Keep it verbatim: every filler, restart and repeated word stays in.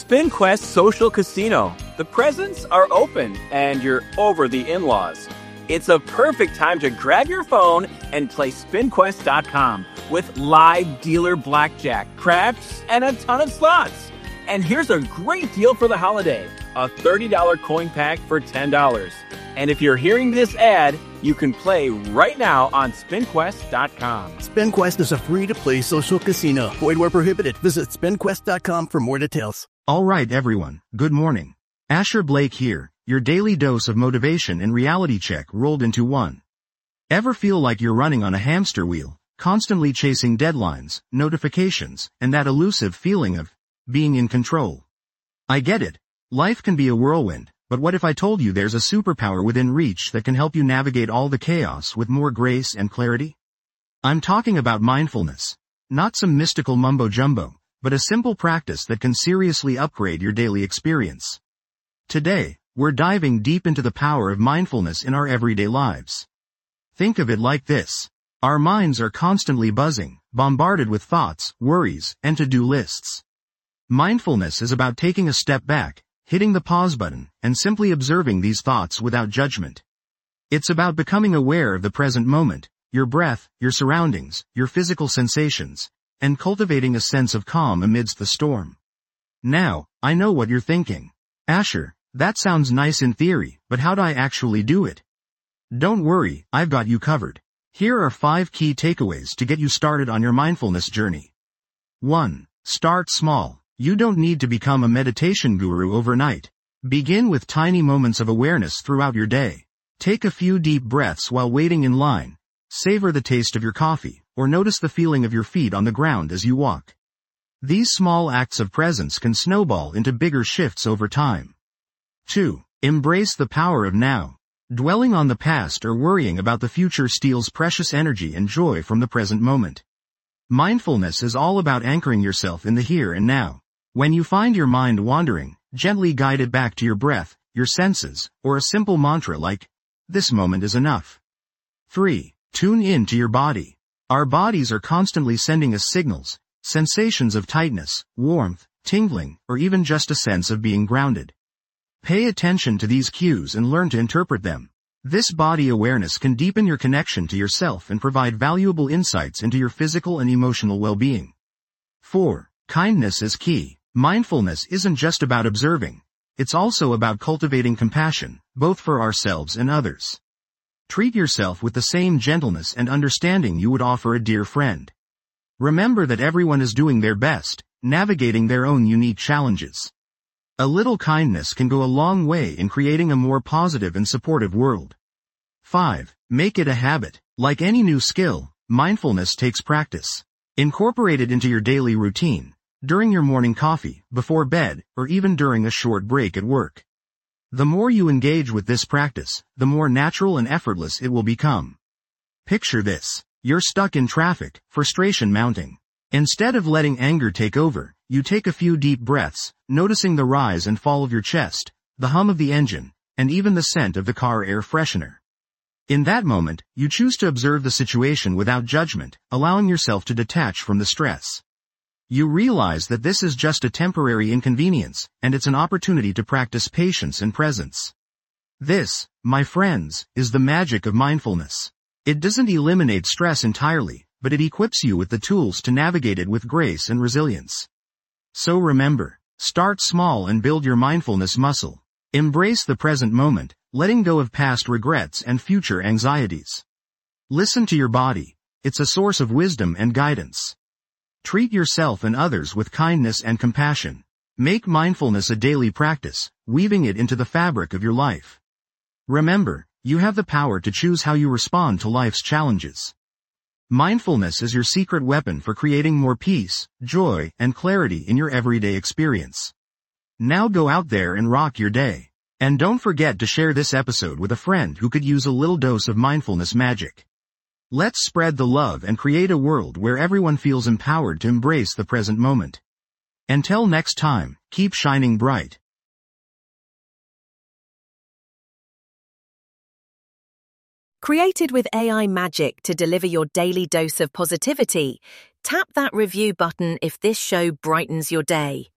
SpinQuest Social Casino. The presents are open and you're over the in-laws. It's a perfect time to grab your phone and play spin quest dot com with live dealer blackjack, craps, and a ton of slots. And here's a great deal for the holiday. A thirty dollars coin pack for ten dollars. And if you're hearing this ad, you can play right now on spin quest dot com. SpinQuest is a free-to-play social casino. Void where prohibited. Visit spin quest dot com for more details. All right, everyone. Good morning. Asher Blake here, your daily dose of motivation and reality check rolled into one. Ever feel like you're running on a hamster wheel, constantly chasing deadlines, notifications, and that elusive feeling of being in control? I get it. Life can be a whirlwind, but what if I told you there's a superpower within reach that can help you navigate all the chaos with more grace and clarity? I'm talking about mindfulness. Not some mystical mumbo-jumbo, but a simple practice that can seriously upgrade your daily experience. Today, we're diving deep into the power of mindfulness in our everyday lives. Think of it like this. Our minds are constantly buzzing, bombarded with thoughts, worries, and to-do lists. Mindfulness is about taking a step back, hitting the pause button, and simply observing these thoughts without judgment. It's about becoming aware of the present moment, your breath, your surroundings, your physical sensations, and cultivating a sense of calm amidst the storm. Now, I know what you're thinking. Asher, that sounds nice in theory, but how do I actually do it? Don't worry, I've got you covered. Here are five key takeaways to get you started on your mindfulness journey. one. Start small. You don't need to become a meditation guru overnight. Begin with tiny moments of awareness throughout your day. Take a few deep breaths while waiting in line. Savor the taste of your coffee, or notice the feeling of your feet on the ground as you walk. These small acts of presence can snowball into bigger shifts over time. two. Embrace the power of now. Dwelling on the past or worrying about the future steals precious energy and joy from the present moment. Mindfulness is all about anchoring yourself in the here and now. When you find your mind wandering, gently guide it back to your breath, your senses, or a simple mantra like, "This moment is enough." three. Tune in to your body. Our bodies are constantly sending us signals, sensations of tightness, warmth, tingling, or even just a sense of being grounded. Pay attention to these cues and learn to interpret them. This body awareness can deepen your connection to yourself and provide valuable insights into your physical and emotional well-being. four. Kindness is key. Mindfulness isn't just about observing. It's also about cultivating compassion, both for ourselves and others. Treat yourself with the same gentleness and understanding you would offer a dear friend. Remember that everyone is doing their best, navigating their own unique challenges. A little kindness can go a long way in creating a more positive and supportive world. five. Make it a habit. Like any new skill, mindfulness takes practice. Incorporate it into your daily routine, during your morning coffee, before bed, or even during a short break at work. The more you engage with this practice, the more natural and effortless it will become. Picture this. You're stuck in traffic, frustration mounting. Instead of letting anger take over, you take a few deep breaths, noticing the rise and fall of your chest, the hum of the engine, and even the scent of the car air freshener. In that moment, you choose to observe the situation without judgment, allowing yourself to detach from the stress. You realize that this is just a temporary inconvenience, and it's an opportunity to practice patience and presence. This, my friends, is the magic of mindfulness. It doesn't eliminate stress entirely, but it equips you with the tools to navigate it with grace and resilience. So remember, start small and build your mindfulness muscle. Embrace the present moment, letting go of past regrets and future anxieties. Listen to your body. It's a source of wisdom and guidance. Treat yourself and others with kindness and compassion. Make mindfulness a daily practice, weaving it into the fabric of your life. Remember, you have the power to choose how you respond to life's challenges. Mindfulness is your secret weapon for creating more peace, joy, and clarity in your everyday experience. Now go out there and rock your day. And don't forget to share this episode with a friend who could use a little dose of mindfulness magic. Let's spread the love and create a world where everyone feels empowered to embrace the present moment. Until next time, keep shining bright. Created with A I magic to deliver your daily dose of positivity, tap that review button if this show brightens your day.